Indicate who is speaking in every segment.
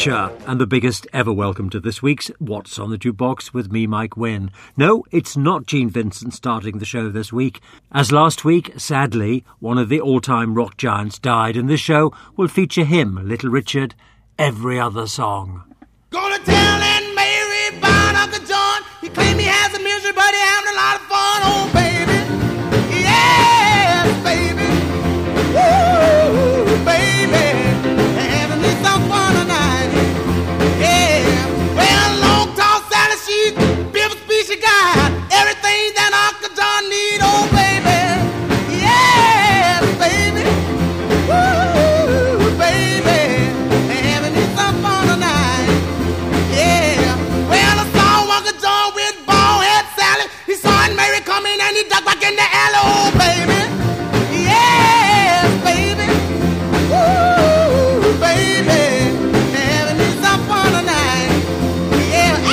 Speaker 1: Archer, and the biggest ever welcome to this week's What's on the Jukebox with me, Mike Wynn. No, it's not Gene Vincent starting the show this week. As last week, sadly, one of the all-time rock giants died, and this show will feature him, Little Richard, every other song.
Speaker 2: Gonna tell Aunt Mary about Uncle John. He claimed he has a misery, but he having a lot of fun. Oh, baby. Yes, baby. Woo, baby. Having me some fun tonight. Yeah. Well, long, tall Sally, she's Bill Speed, she got everything that Uncle John need. Oh, baby. Yes, baby. Woo, baby. Having me some fun tonight. Yeah. Well, I saw Uncle John with bald head Sally. He saw Aunt Mary coming and he ducked back in the alley. Oh, baby. Yes, baby. Woo, baby. Having me some fun tonight. Yeah.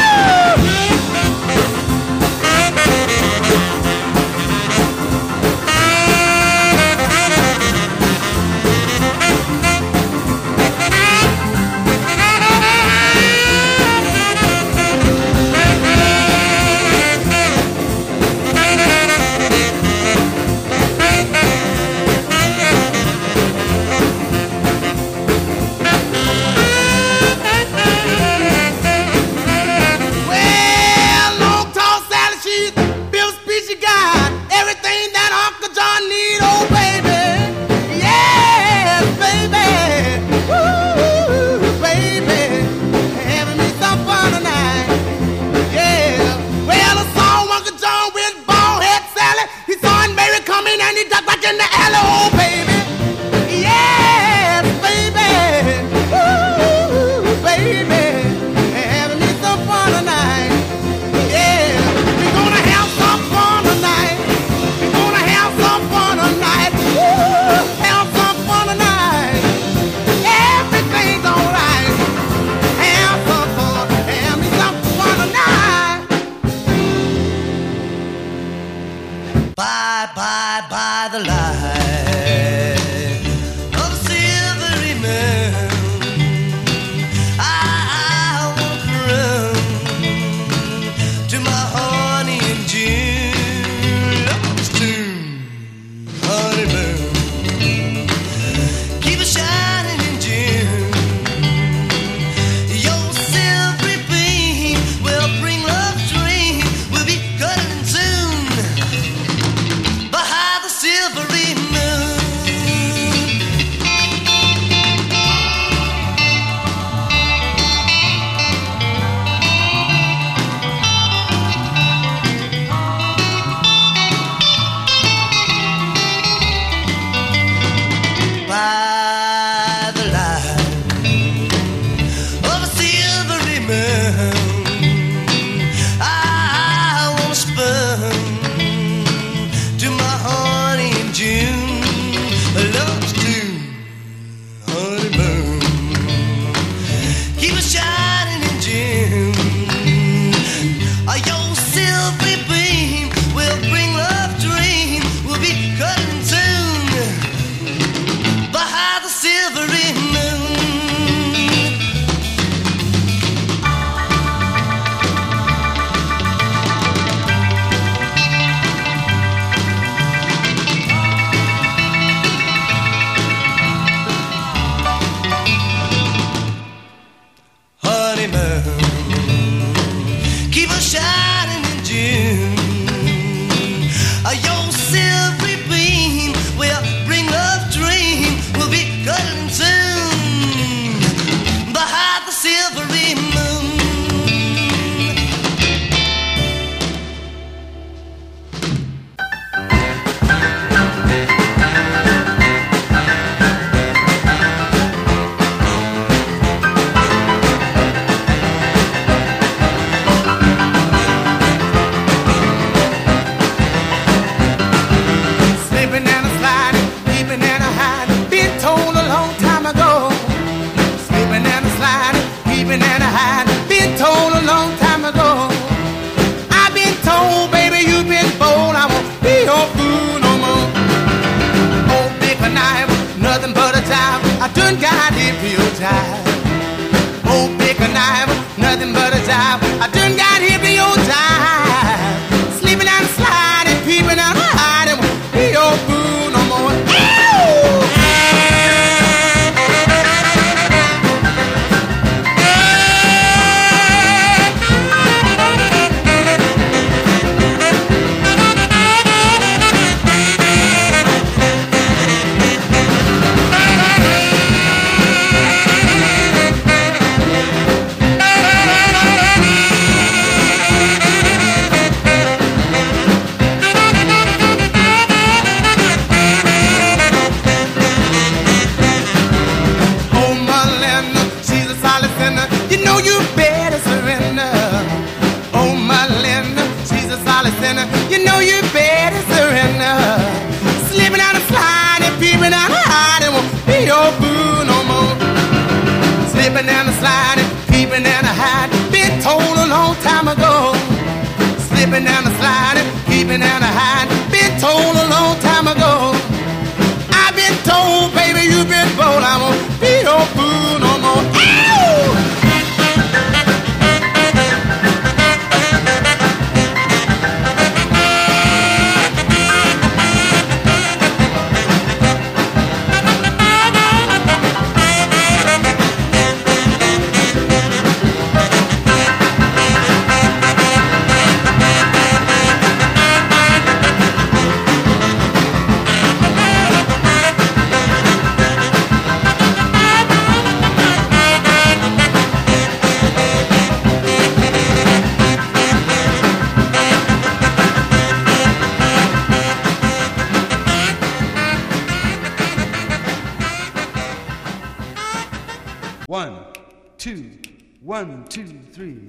Speaker 2: Well, long, tall Sally, she's Bill Speed, she got everything that Uncle John need. Oh, baby. Yes, baby. Woo, baby. Having me some fun tonight. Yeah. Well, I saw Uncle John with bald head Sally. He saw Aunt Mary coming and he ducked back in the alley. Oh, baby. Yes, baby. Woo, baby. Having me some fun tonight. Yeah. We're gonna have some fun tonight. We're gonna have some fun tonight. Woo, have some fun tonight. Everything's alright. Have some fun. Have me some fun tonight.
Speaker 3: Bye, bye, bye the light of the silvery moon. I walk around to my honey in June. Love's tune, honeymoon. Keep it shining in June. Your silvery beam will bring love's dream. We'll be cuddling soon behind the silvery moon.
Speaker 2: know you better surrender. Slipping down the slide and peeping down the hide, it won't be your boo no more. Slipping down the slide and peeping down the hide, been told a long time ago. Slipping down the slide and peeping down the hide, been told a long time ago. I've been told, baby, you've been bold, I won't be your boo no more. Ow!
Speaker 3: One, two, 1, 2, 3.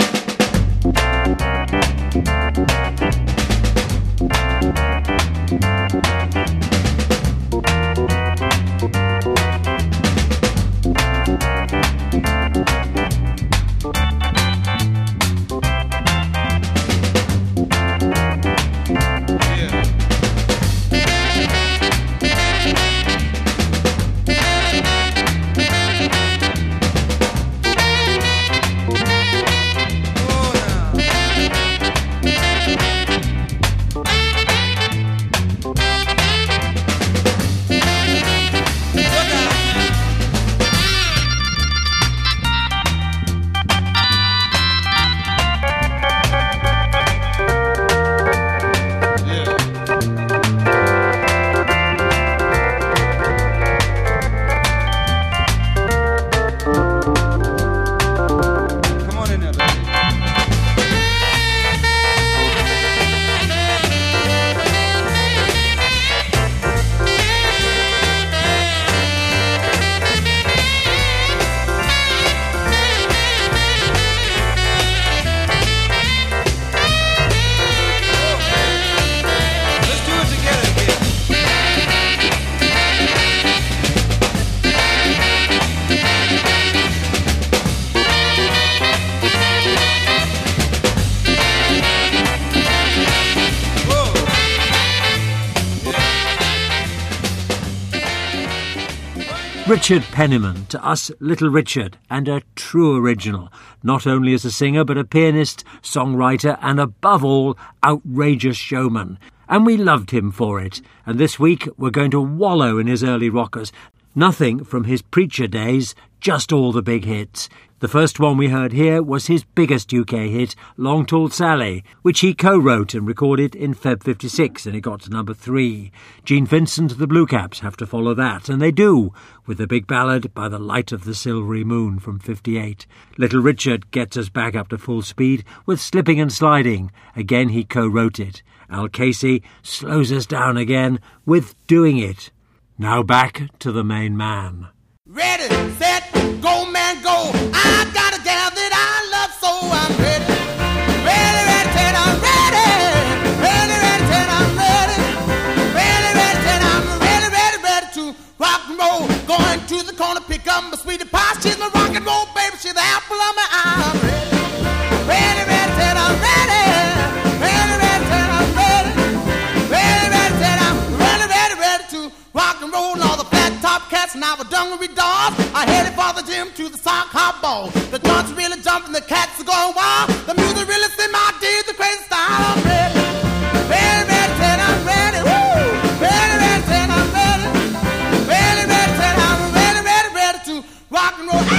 Speaker 1: Richard Penniman, to us Little Richard, and a true original, not only as a singer but a pianist, songwriter and above all, outrageous showman. And we loved him for it, and this week we're going to wallow in his early rockers. Nothing from his preacher days, just all the big hits. The first one we heard here was his biggest UK hit, Long Tall Sally, which he co-wrote and recorded in Feb 56, and it got to number 3. Gene Vincent and the Blue Caps have to follow that, and they do, with the big ballad By the Light of the Silvery Moon from 58. Little Richard gets us back up to full speed with Slipping and Sliding. Again he co-wrote it. Al Casey slows us down again with Doing It. Now back to the main man.
Speaker 2: Ready, set, go, man, go. I got a gal that I love, so I'm ready. Ready, ready, set, I'm ready. Ready, ready, set, I'm ready. Ready, ready, set, I'm ready, ready, ready to rock and roll. Going to the corner, pick up my sweetie pie. She's my rock and roll, baby. She's the apple of my eye. I'm ready. Ready, ready, set, I'm ready. Ready, ready, set, I'm ready. Ready, ready, set, I'm ready, ready, ready to rock and roll. All the flat top cats and our dungaree dogs are headed for the gym to the sock hop ball. The joints are really jumping, the cats are going wild. The music really in my deeds, the crazy style. I'm ready. Ready, ready, said I'm ready. Woo! Ready, ready, said I'm ready. Ready, ready, said I'm ready, ready, ready to rock and roll.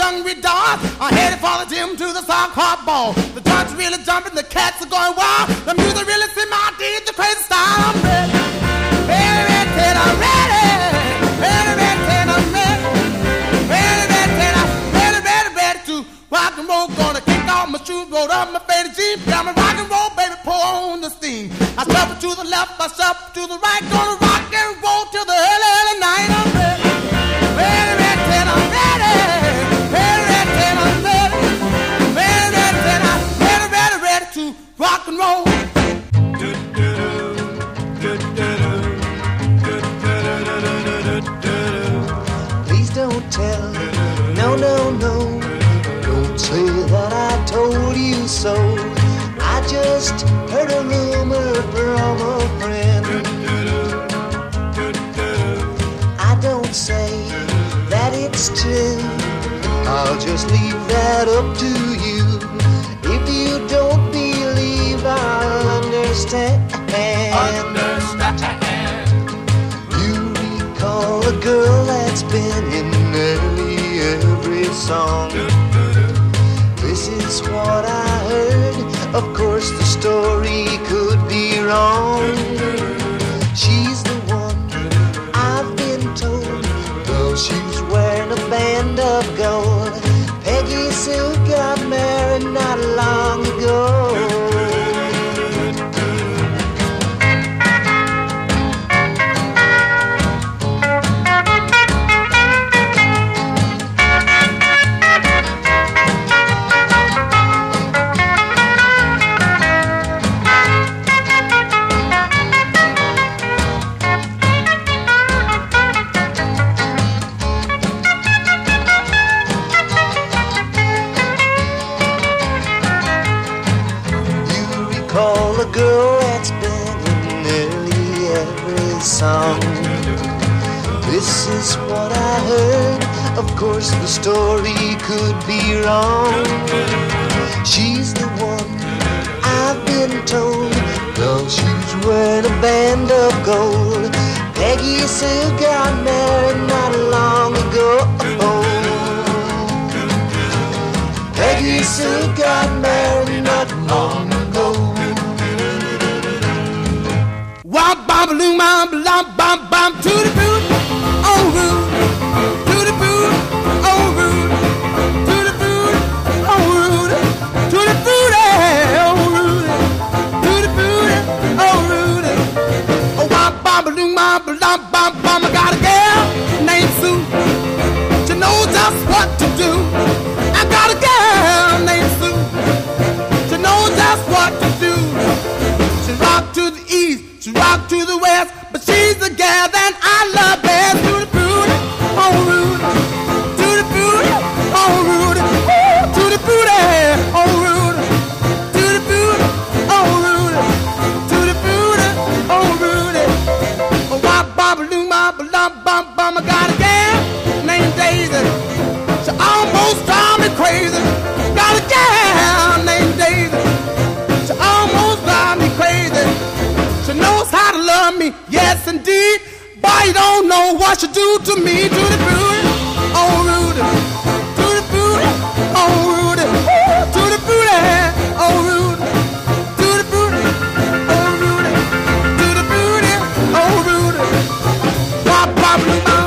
Speaker 2: hungry dogs are headed for the gym to the sock hop ball. The joint's really jumping, the cats are going wild. The music really set my teeth, the crazy style. I'm ready, ready, ready, I'm ready, ready, ready, I'm ready, ready, ready, ready, ready to rock and roll. Gonna kick off my shoes, roll up my faded jeans, got me rock and roll, baby, pour on the steam. I shuffle to the left, I shuffle to the right, gonna rock and roll till the early, early night. I'm ready, ready, ready, I'm ready, ready, ready, I'm ready, ready, ready, I'm ready, ready, ready to rock and roll.
Speaker 3: Please don't tell, no, no, no. Don't say that I told you so. I just heard a rumor from a friend. I don't say that it's true. I'll just leave that up to you. If you don't believe, I'll understand. You recall a girl that's been in nearly every song. This is what I heard. Of course the story could be wrong. She's the one I've been told. Well, she's wearing a band of gold. Peggy Sue got married not long ago. Girl that's been in nearly every song. This is what I heard. Of course the story could be wrong. She's the one I've been told. Well, she's wearing a band of gold. Peggy Sue got married not long ago. Peggy Sue got married not long ago.
Speaker 2: Wop bam balloon bam bam bam bam to the boot, oh root, to the boot, oh root, to the boot, oh root, to the boot, oh root, to the boot, oh root. Oh wop bam balloon bam bam bam bam. I got a girl named Sue. She knows just what to do. I got a girl named Sue. She knows just what to do. She rock to the east. She rock to the west, but she's the gal that I love best. To the booty, oh Rudy, to the booty, oh Rudy, to the booty, oh Rudy, to the booty, oh Rudy, to the booty, oh Rudy. Oh wop bop balloon bop bum bum bum. I got a gal named Daisy. She almost drives me crazy. Got a gal named Daisy. She almost drives me crazy. She knows how to love me, yes indeed. But you don't know what she do to me. To the booty, oh Rudy, to the booty, oh Rudy, to the booty, oh Rudy, to the booty, oh Rudy, to the booty, oh Rudy. Wop wop wop.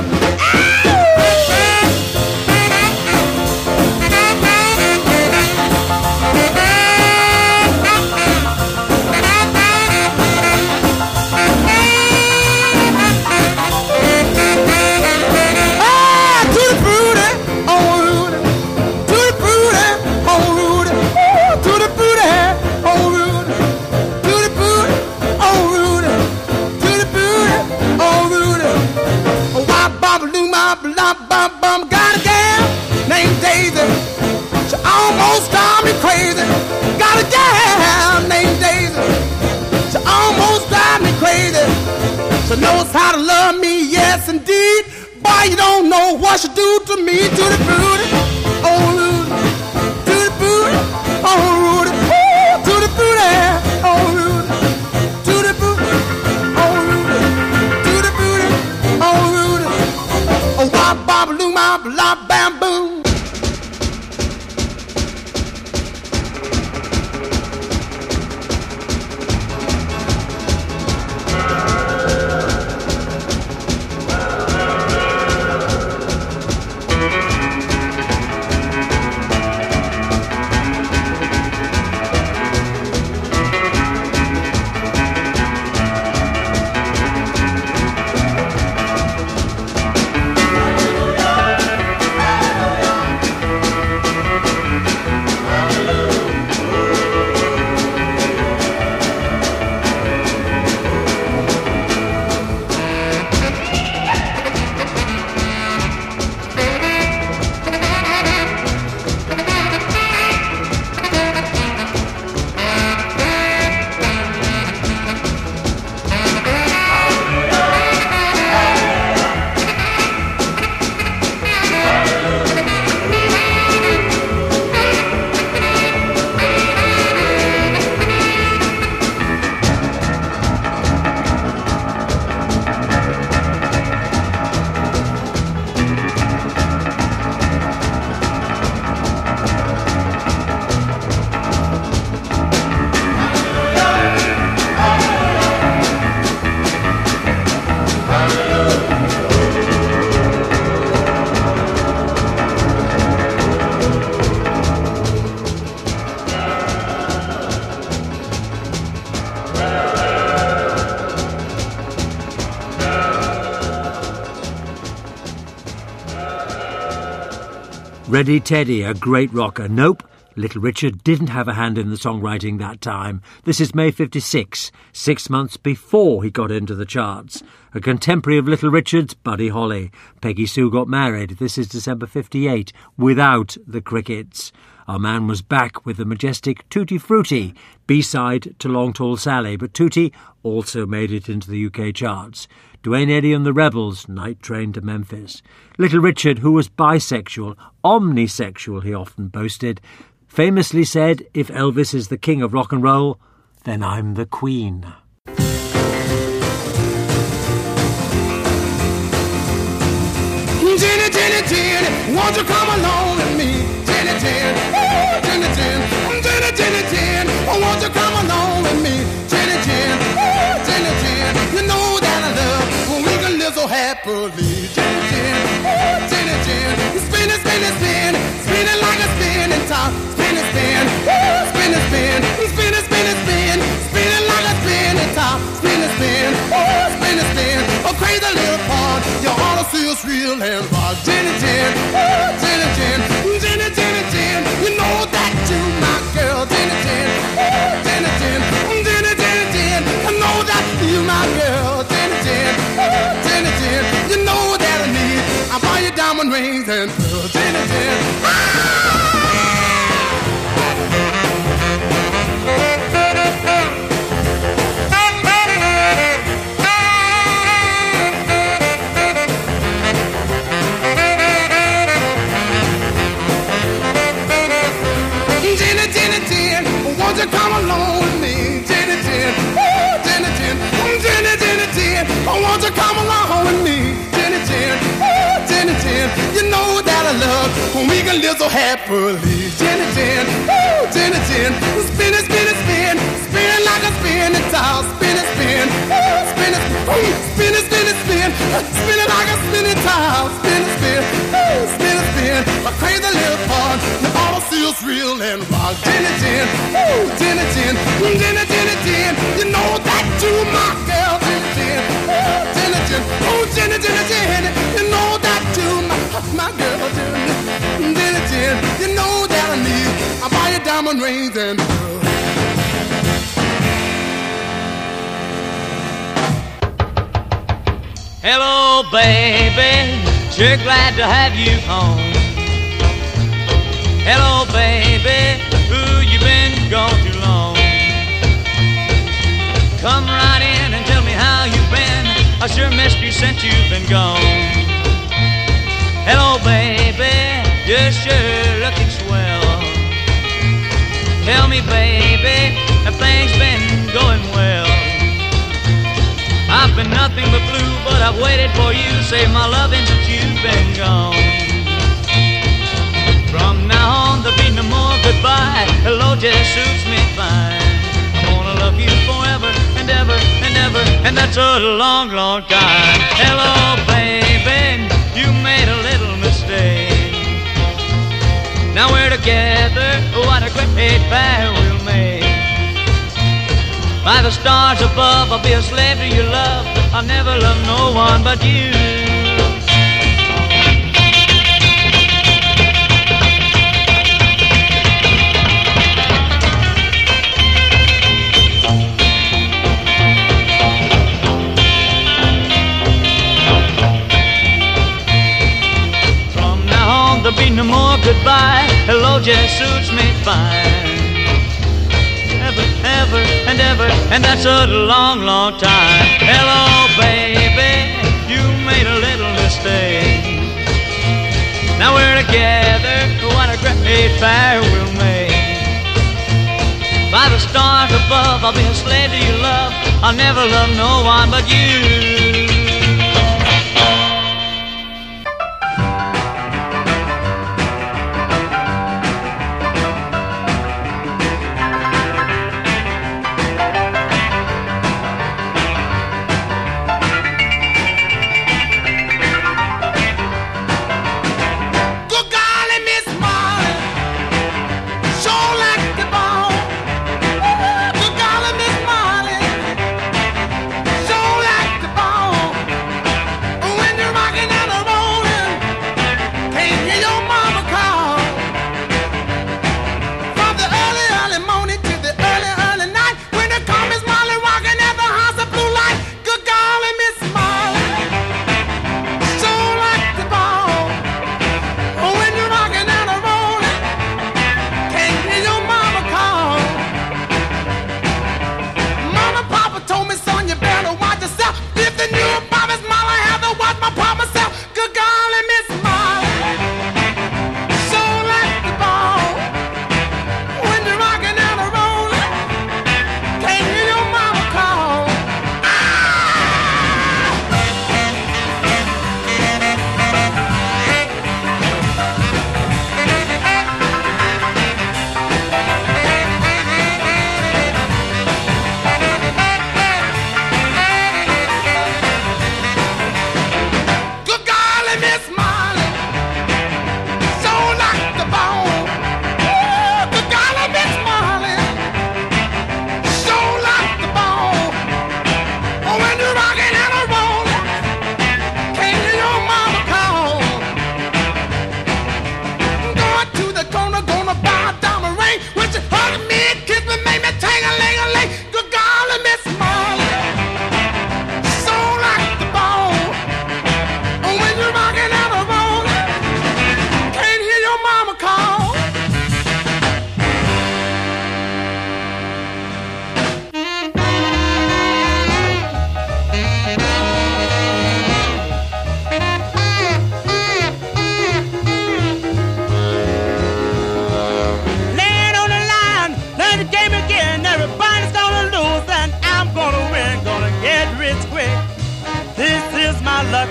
Speaker 2: Got a gal named Daisy. She almost drives me crazy. Got a gal named Daisy. She almost drives me crazy. She knows how to love me, yes indeed. Boy, you don't know what she do to me. To the booty, oh Rudy, to the booty, oh Rudy, to the booty, oh Rudy, to the booty, oh Rudy, to the booty, oh Rudy. Oh wop bop loom bop lop bam boom.
Speaker 1: Ready Teddy, a great rocker. Nope, Little Richard didn't have a hand in the songwriting that time. This is May 56, 6 months before he got into the charts. A contemporary of Little Richard's, Buddy Holly. Peggy Sue got married. This is December 58, without the Crickets. Our man was back with the majestic Tutti Frutti, B-side to Long Tall Sally, but Tutti also made it into the UK charts. Duane Eddy and the Rebels, Night Train to Memphis. Little Richard, who was bisexual, omnisexual he often boasted, famously said, if Elvis is the king of rock and roll, then I'm the queen.
Speaker 2: Jenny, Jenny, Jenny, won't you come along with me? Jenny, Jenny, oh, Jenny, Jenny, Jenny, Jenny, Jenny, oh, won't you come along with me? Jenny, Jenny, oh, Jenny, Jenny, you know that I love when we can live so happily. Jenny, Jenny, oh, Jenny, Jenny, spinning, spinning, spinning, spinning like a spinning top. Spinning, spin, oh, spinning, spin, spinning, spinning, spin, spinning like a spinning top. Spinning, spin, oh, spinning, spin, a crazy little part. You ought to see us real and rock. Jenny, Jenny, oh, Jenny, Jenny, Jenny, Jenny, Jenny, you know that you my girl. Jenny, Jenny, oh, Jenny, Jenny, Jenny, Jenny, Jenny, I know that you my girl. Jenny, Jenny, oh, Jenny, Jenny, you know that I need. I buy you diamond rings and pearls. Jenny, Jenny, won't you come along with me? Jenny, Jenny, oh, Jenny, Jenny, Jenny, Jenny, Jenny, oh, won't you come along with me? Jenny, Jenny, oh, Jenny, Jenny, you know that I love when we can live so happily. Jenny, Jenny, oh, Jenny, Jenny, spinning, spinning, spin, spinning like a spinning top. Spinning, spin, oh, spinning, spinning, spinning, spin, spinning like a spinning top. Spinning, spin, oh, spinning, spin, a crazy little part. The auto feels real and rock. Jenny, Jenny, oh, Jenny, Jenny, Jenny, Jenny, Jenny, you know that you my girl. Jenny, Jenny, oh, Jenny, Jenny, oh, Jenny, Jenny, Jenny, you know that you my girl. Jenny, Jenny, Jenny, you know that I need. I buy you diamond rings and pearls.
Speaker 4: Hello, baby, sure glad to have you home. Hello, baby, ooh, you been gone too long. Come right in and tell me how you've been. I sure missed you since you've been gone. Hello, baby, you're sure looking swell. Tell me, baby, have things been going well? I've been nothing but blue, but I've waited for you. Save my loving since you've been gone. From now on, there'll be no more goodbye. Hello just suits me fine. I'm gonna love you forever and ever and ever, and that's a long, long time. Hello, baby, you made a little mistake. Now we're together, what a great pair we'll make. By the stars above, I'll be a slave to your love. I'll never love no one but you. From now on, there'll be no more goodbye. Hello just suits me fine. Ever and ever, and that's a long, long time. Hello, baby, you made a little mistake. Now we're together, what a great pair we'll make. By the stars above, I'll be a slave to your love. I'll never love no one but you.
Speaker 2: Sure like the ball.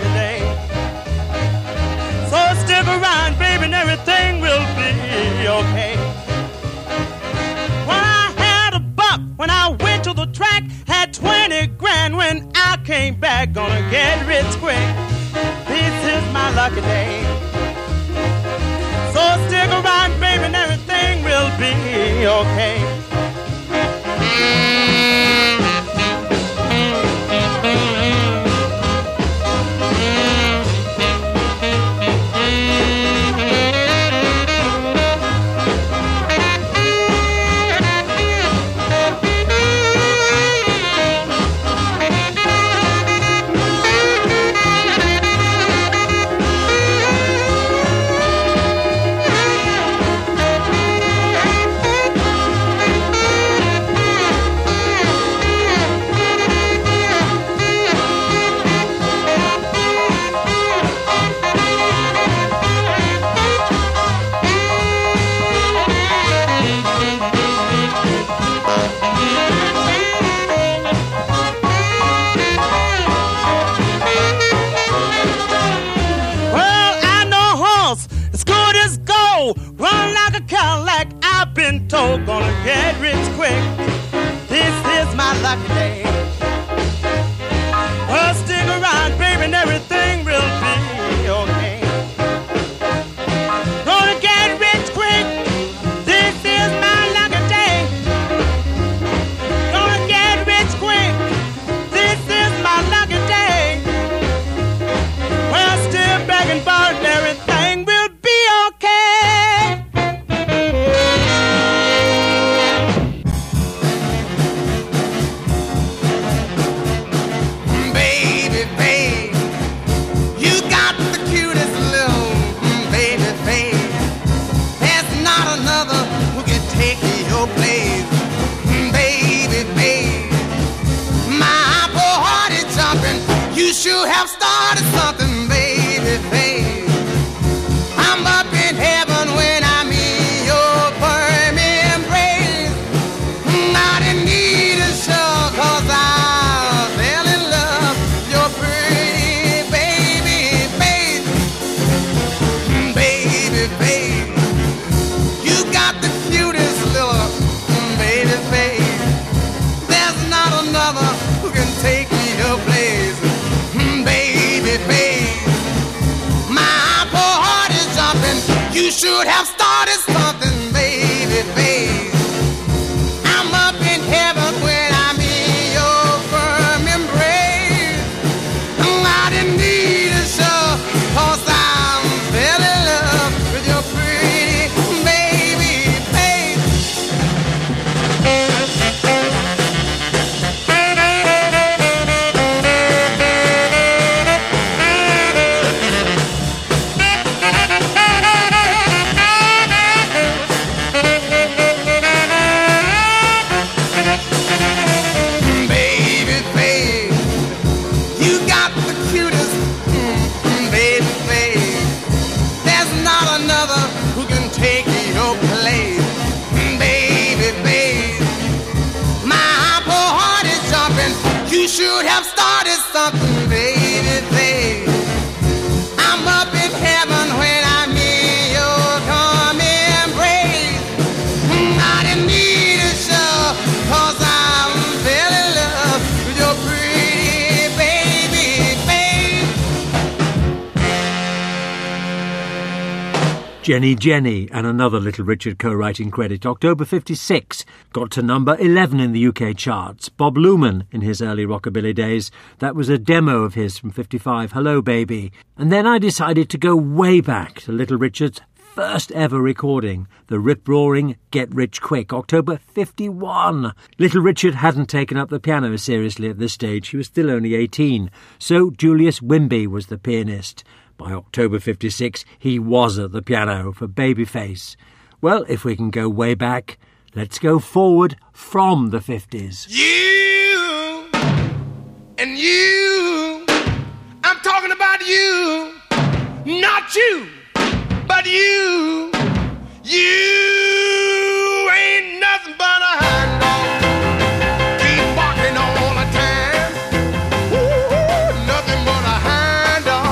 Speaker 5: lucky day. So stick around, baby, and everything will be okay. When I had a buck, when I went to the track, had 20 grand when I came back, gonna get rich quick. This is my lucky day. So stick around, baby, and everything will be okay. Run like a Cadillac, I've been told, gonna get rich quick. This is my lucky day. Well, stick around, baby, and everything will be okay. Gonna get rich quick. This is my lucky day. Gonna get rich quick. This is my lucky day. Well, still begging for everything will be okay.
Speaker 2: You have started something, baby, babe. I'm up in heaven when I'm in your firm embrace. I didn't need a show, 'cause I fell in love with your pretty baby, babe. Baby, babe, you got the cutest little baby, babe. There's not another who can take your place. My poor heart is jumping. You should have started something, baby, babe. I'm up in heaven when I'm in your firm embrace. I didn't need a show, 'cause I fell in love with your pretty baby, babe. You should have started something, baby, babe. I'm up in heaven when I'm in your calm embrace. I didn't need a show, 'cause I fell in love with your pretty baby, babe.
Speaker 1: Jenny and another Little Richard co-writing credit. October 56 got to number 11 in the UK charts. Bob Luman in his early rockabilly days. That was a demo of his from 55, Hello Baby. And then I decided to go way back to Little Richard's first ever recording, the rip-roaring Get Rich Quick, October 51. Little Richard hadn't taken up the piano seriously at this stage. He was still only 18. So Julius Wimby was the pianist. By October 56, he was at the piano for Babyface. Well, if we can go way back, let's go forward from the 50s.
Speaker 2: You and you, I'm talking about you, not you, but you. You ain't nothing but a hound dog, keep barking all the time. Ooh, nothing but a hound dog.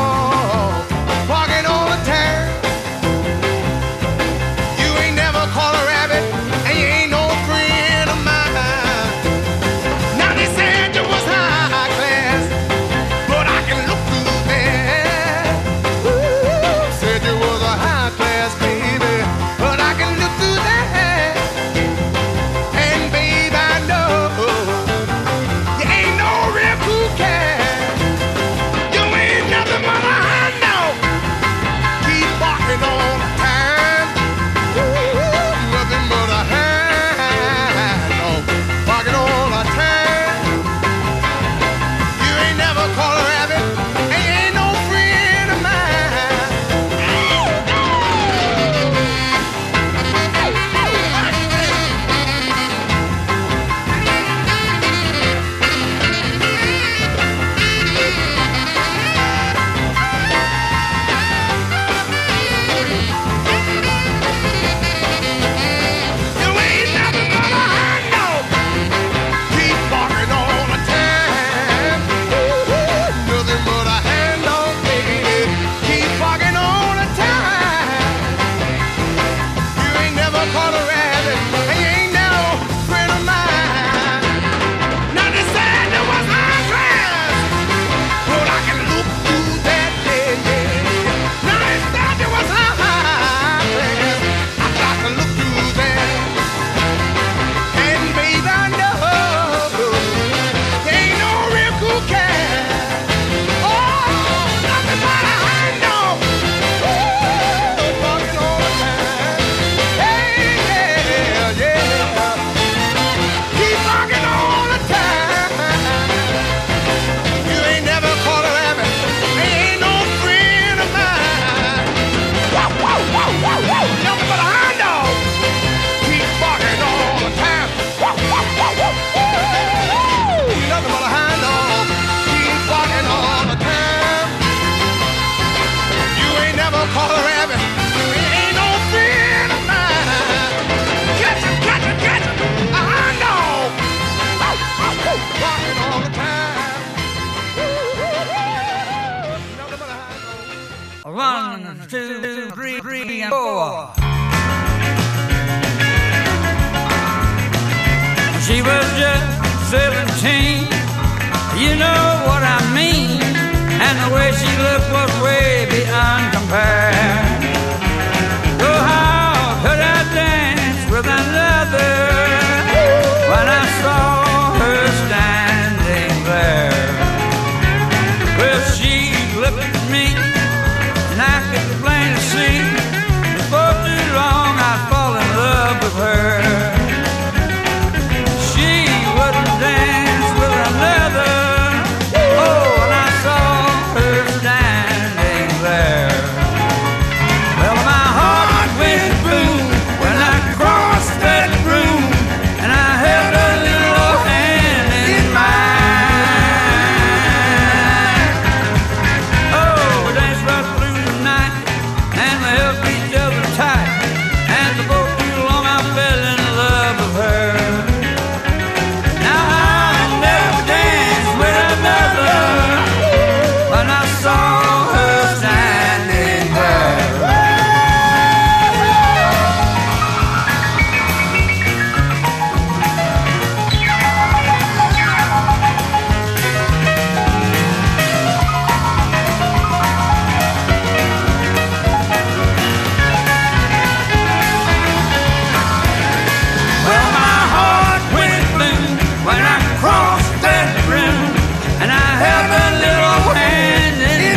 Speaker 2: call a rabbit. Ain't no friend of mine. Catch him, catch him, catch him. Dog. Barking all the time. Nothing but a hound dog.
Speaker 6: 1, 2, 3, and 4. She was just 17, you know what I mean, and the way she looked was way beyond compare. Oh, how could I dance with another when I saw her standing there? Well, she looked at me, and I could plainly see, before too long I'd fall in love with her. Dance with another. Oh, and I saw her standing there. Well, my heart went boom when I crossed that room, and I held her little hand in mine. Oh, we danced right through the night, and we held each other tight, and before too long I fell in love with her. When I saw her standing there. Well, my heart went boom when I crossed that room, and I held a little hand in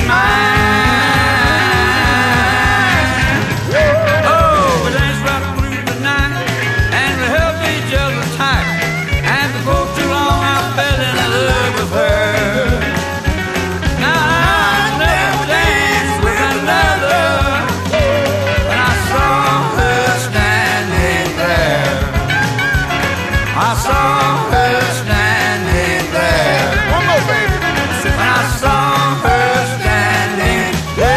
Speaker 6: mine. Oh, we danced right through the night, and we held each other tight, and before too long I fell in love with her. Now I never danced with another when I saw her standing there. I saw her standing there.
Speaker 2: One more, baby.
Speaker 6: When I saw her standing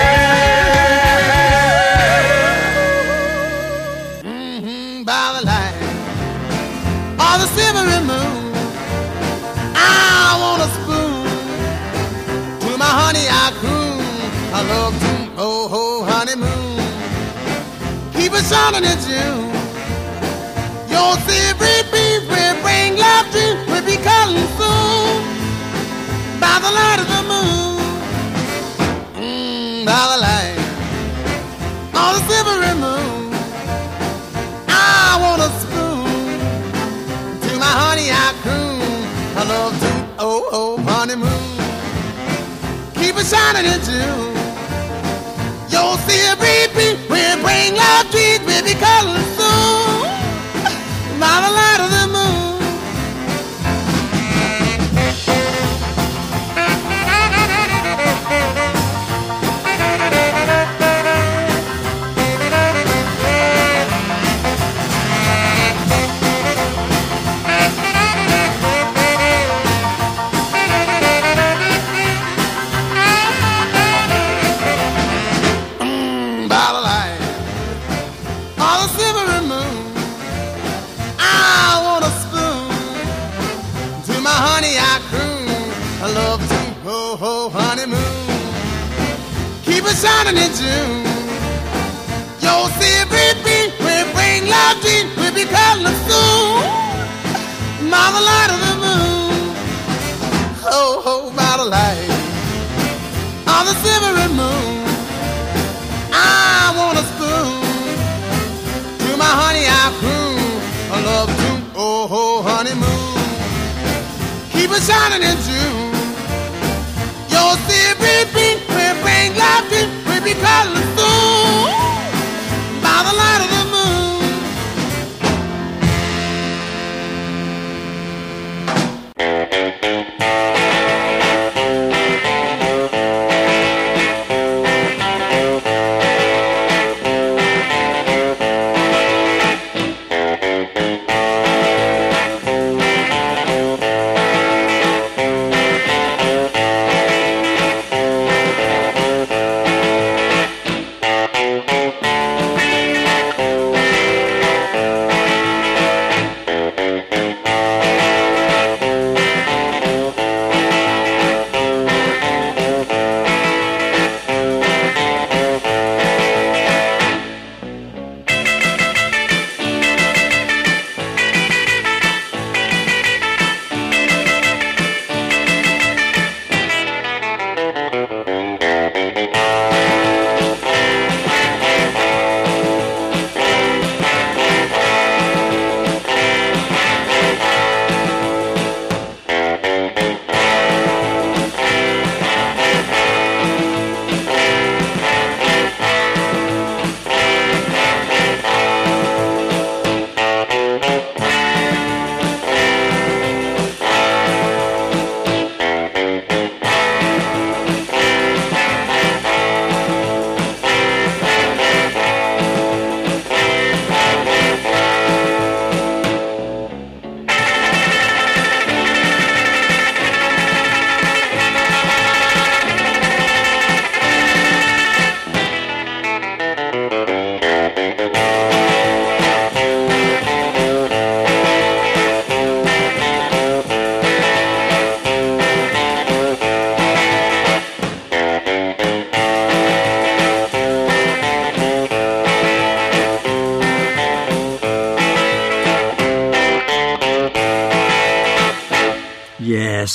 Speaker 6: there.
Speaker 2: By the light of the silvery moon, I want a spoon. To my honey I croon. I love to, oh, oh, honeymoon. Keep it shining in June. Your silvery beams will bring love to, will be coming soon. By the light of the moon, by the light of the silvery moon, I want a spoon. To my honey I croon. I love to, oh, oh, honeymoon. Keep it shining in June. Your silvery beam will bring love trees, will be coming soon. By the light of the moon. By the light of the silvery moon, I want a spoon. To my honey I croon. I love to, oh, oh, honeymoon. Keep it shining in June. Your silvery beam will bring love to, will be coming soon. By the light of the moon, oh, oh, by the light of the silvery moon, I want a spoon. To my honey I croon. I love to, oh, oh, honeymoon. Keep it shining in June. Your silvery beam will bring love to, will be coming soon. By the light of the moon.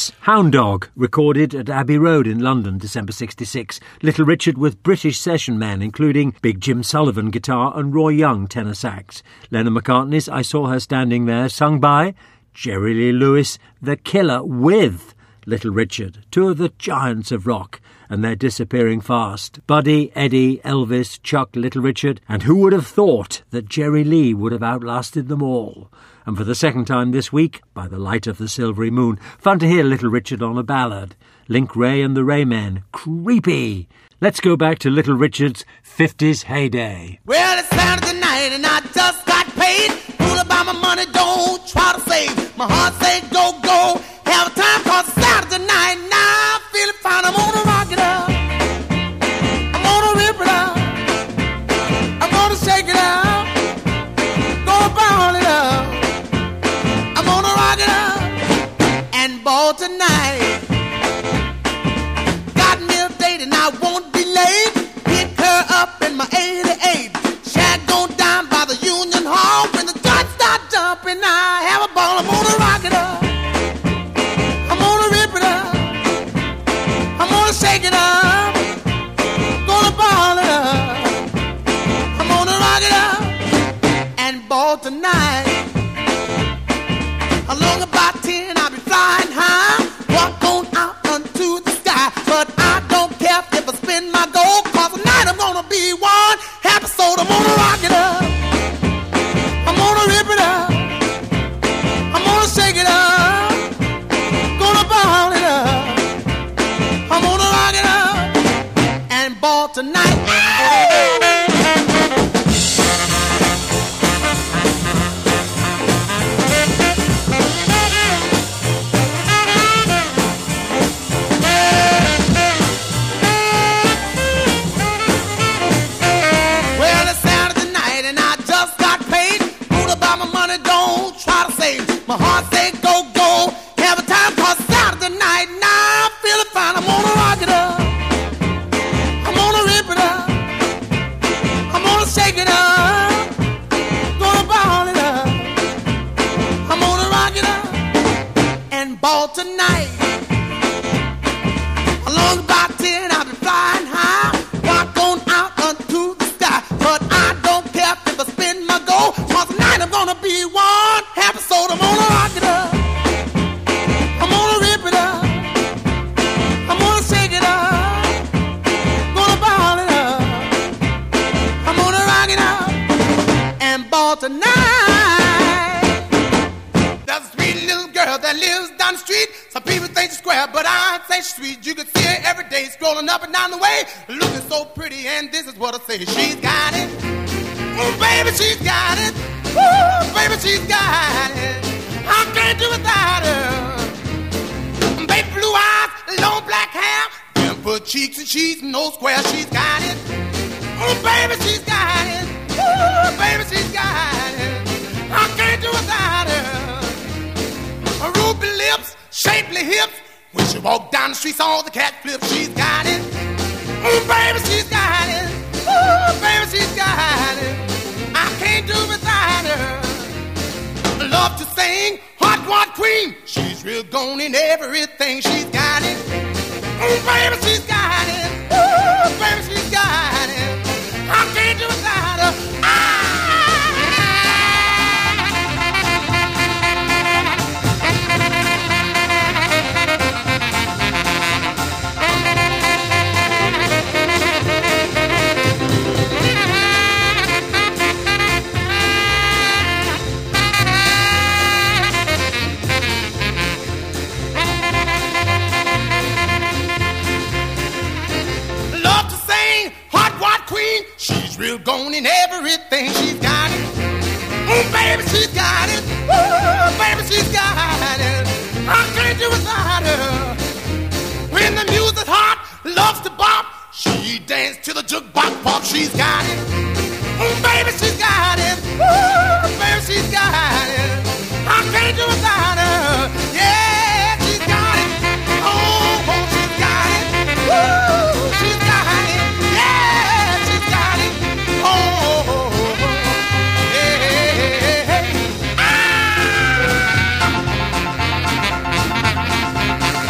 Speaker 1: Yes, Hound Dog, recorded at Abbey Road in London, December 66. Little Richard with British session men, including Big Jim Sullivan guitar and Roy Young tenor sax. Lennon McCartney's I Saw Her Standing There, sung by Jerry Lee Lewis, The Killer, with Little Richard, two of the giants of rock, and they're disappearing fast. Buddy, Eddie, Elvis, Chuck, Little Richard, and who would have thought that Jerry Lee would have outlasted them all? And for the second time this week, By the Light of the Silvery Moon. Fun to hear Little Richard on a ballad. Link Ray and the Raymen. Creepy. Let's go back to Little Richard's 50s heyday.
Speaker 2: Well, it's Saturday night and I just got paid. Fool about my money, don't try to save. My heart say go, go. Have a time cause it's Saturday night. Now I'm feeling fine. I'm gonna rock it up. I'm gonna rip it up. I'm gonna shake it up. Gonna ball it up. I'm gonna rock it up and ball tonight. Got me a date and I won't be late. Pick her up in my 88. Shag gon' down by the Union Hall. When the judge start jumping, I have a ball. I'm gonna rock it up. I'm gonna rip it up. I'm gonna shake it up. Gonna ball it up. I'm gonna rock it up and ball tonight. Along about 10, I'll be flying high. Walk on out unto the sky. But I don't care if I spin my gold. Cause tonight I'm gonna be one happy soul. I'm gonna rock it up. I'm gonna rip it up. I'm gonna shake it up. Gonna ball it up. I'm gonna rock it up and ball tonight. Well, it's Saturday night and I just got paid. Fool about my money, don't try to save. My heart say go, go. Have a time cause it's Saturday night. Now I'm feeling fine. I'm gonna rock it up. I'm gonna rip it up. I'm gonna shake it up. Gonna ball it up. I'm gonna rock it up and ball tonight. Along about 10, I'll be flying high. Walk on out unto the sky. But I don't care if I spin my gold. Cause tonight I'm gonna be one happy soul. I'm gonna rock it up. I'm gonna rip it up. I'm gonna shake it up. Gonna ball it up. I'm gonna rock it up and ball tonight. There's a sweet little girl that lives down the street. Some people think she's square, but I say she's sweet. You can see her every day scrolling up and down the way, looking so pretty, and this is what I say. She's got it. Oh, baby, she's got it. Ooh, baby, she's got it. I can't do without her. Baby, blue eyes, long black hair, dimple cheeks and she's no square. She's got it. Oh, baby, she's got it. Ooh, baby, she's got it. I can't do without her. Her ruby lips, shapely hips. When she walk down the streets, all the cat flips. She's got it. Oh, baby, she's got it. Oh, baby, she's got it. I can't do without her. Love to sing, hot rod queen. She's real gone in everything. She's got it. Oh, baby, she's got it. Oh, baby, she's got it. I can't do without her. She's real gone in everything. She's got it. Oh, baby, she's got it. Oh, baby, she's got it. I can't do without her. When the music's hot, loves to bop. She dance to the jukebox pop. She's got it. Oh, baby, she's got it. Oh, baby, she's got it. I can't do without her. Yeah, she's got it. Oh, she's got it. Woo, she's got it. Yeah, she's got it. Oh, hey, hey, hey. Ah!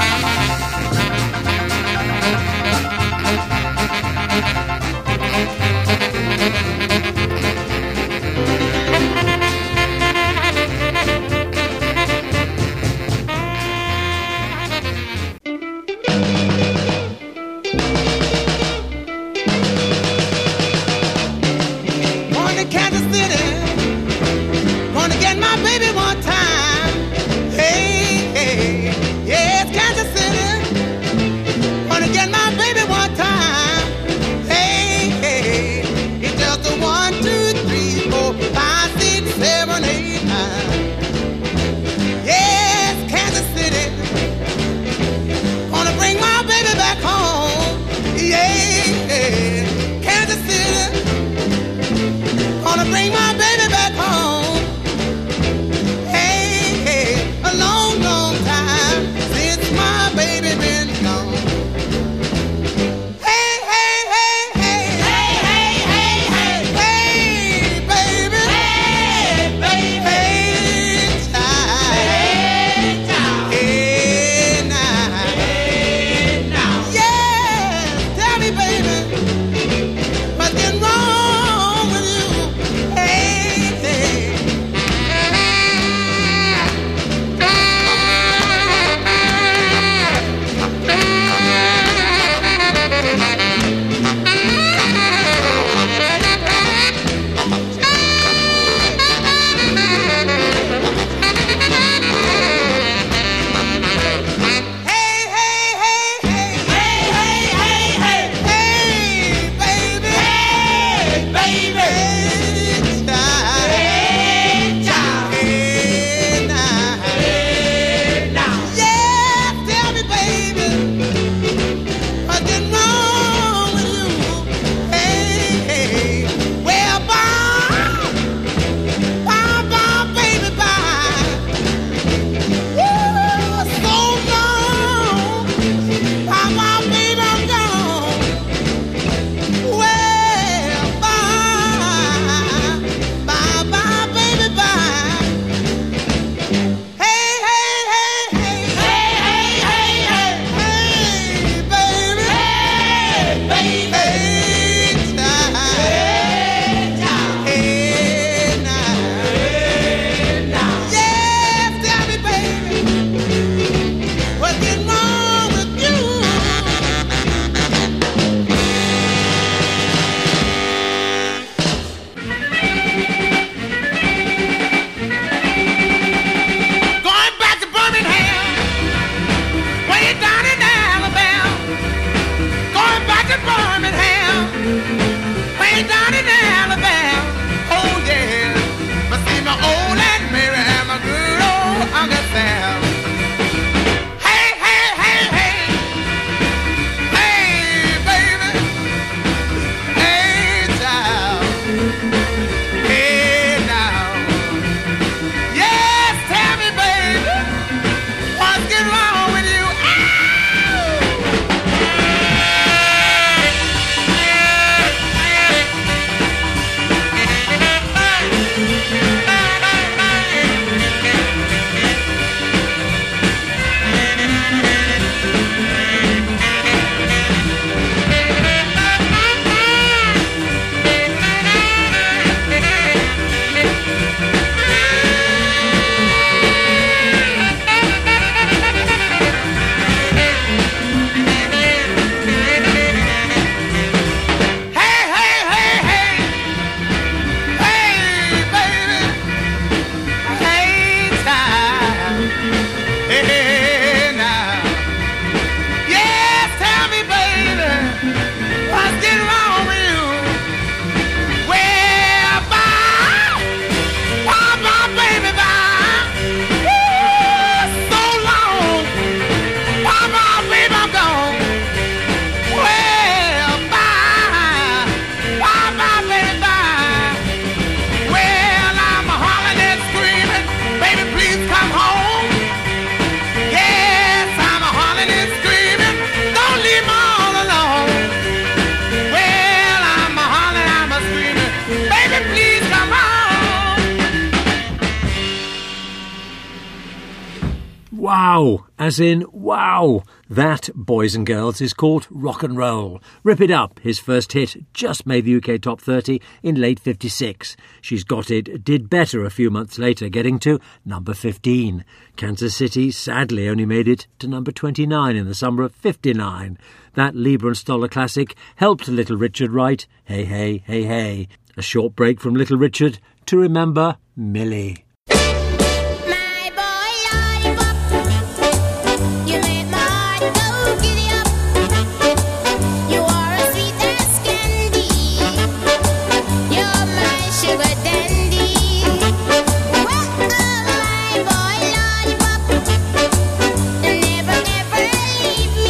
Speaker 1: Wow, as in wow. That, boys and girls, is called Rock and Roll. Rip It Up, his first hit, just made the UK Top 30 in late 56. She's Got It did better a few months later, getting to number 15. Kansas City sadly only made it to number 29 in the summer of 59. That Lieber and Stoller classic helped Little Richard write Hey, Hey, Hey, Hey. A short break from Little Richard to remember Millie.
Speaker 7: My boy lollipop, you make my heart go giddy up. You are as sweet as candy. You're my sugar dandy. Well, my boy lollipop, never, never leave me,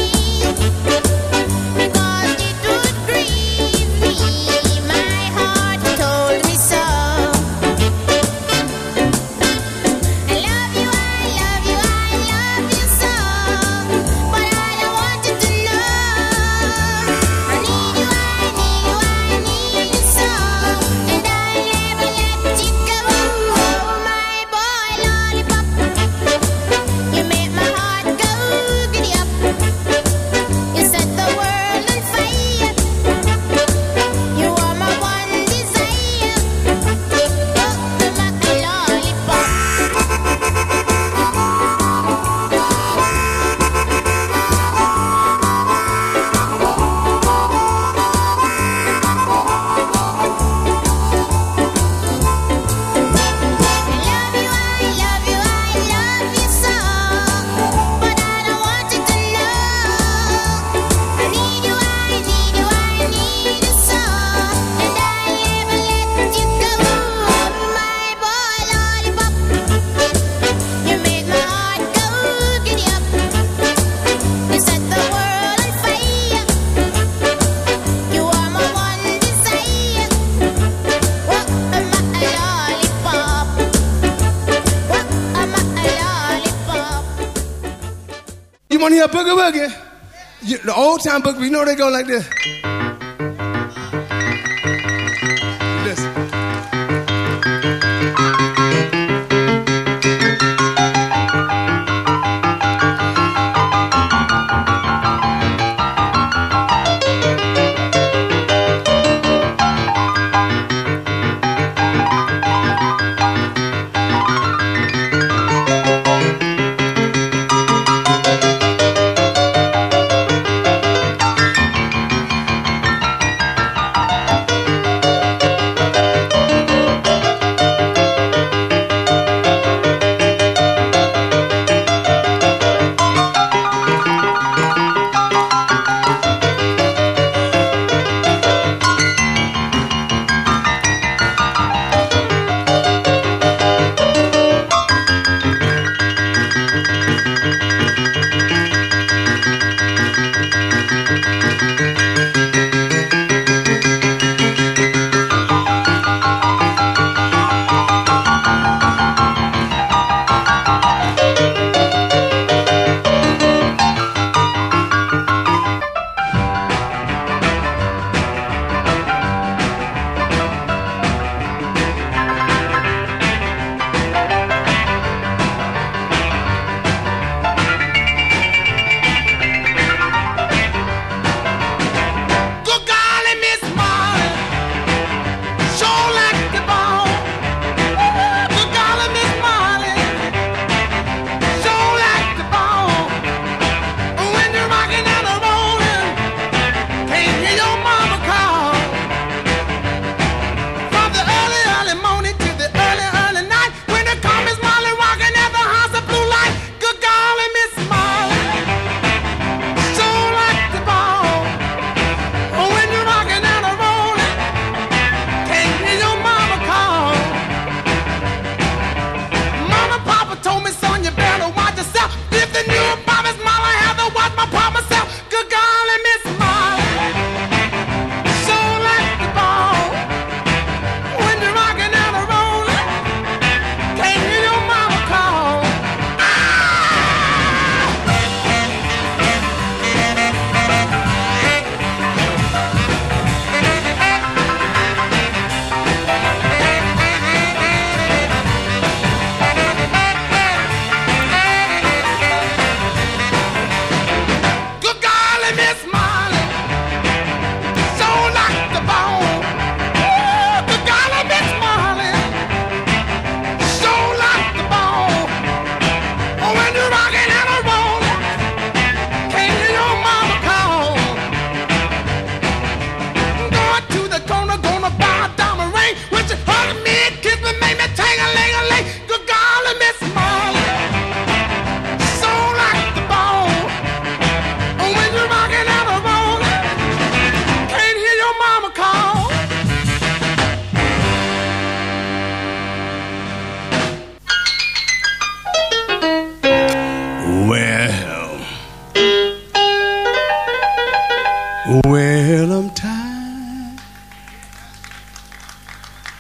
Speaker 7: because it would grieve me. My heart told me so. I love you, I love you, I love you so. But I don't want you to know. I need you, I need you, I need you so. And I'll never let you go. Oh, my boy lollipop, you make my heart go giddy up. You set the world on fire. You are my one desire. Oh, my lollipop.
Speaker 2: You want to hear boogie woogie? The old time boogie, you know they go like this. Listen.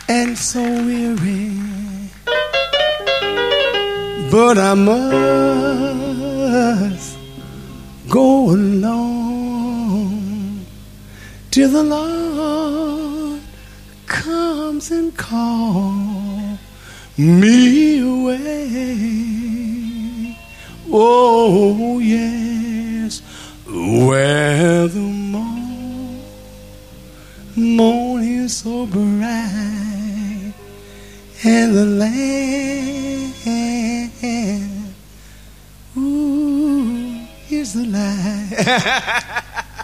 Speaker 2: and so weary, but I must go along till the Lord comes and calls me away. Oh yes, where the morning is so bright and the land, ooh, is the light.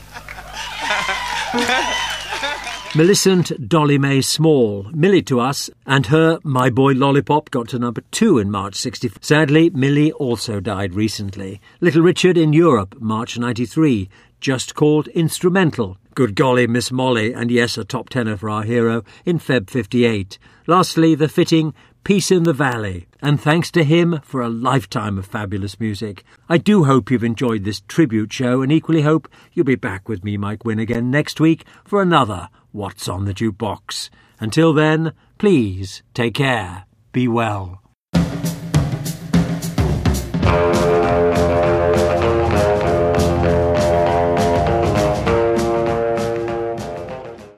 Speaker 1: Millicent Dolly Mae Small, Millie to us, and her My Boy Lollipop got to number 2 in March 64. Sadly, Millie also died recently. Little Richard in Europe, March 93, just called Instrumental. Good golly, Miss Molly, and yes, a top tenor for our hero in Feb 58. Lastly, the fitting Peace in the Valley, and thanks to him for a lifetime of fabulous music. I do hope you've enjoyed this tribute show, and equally hope you'll be back with me, Mike Wynn, again next week for another What's on the Jukebox. Until then, please take care, be well.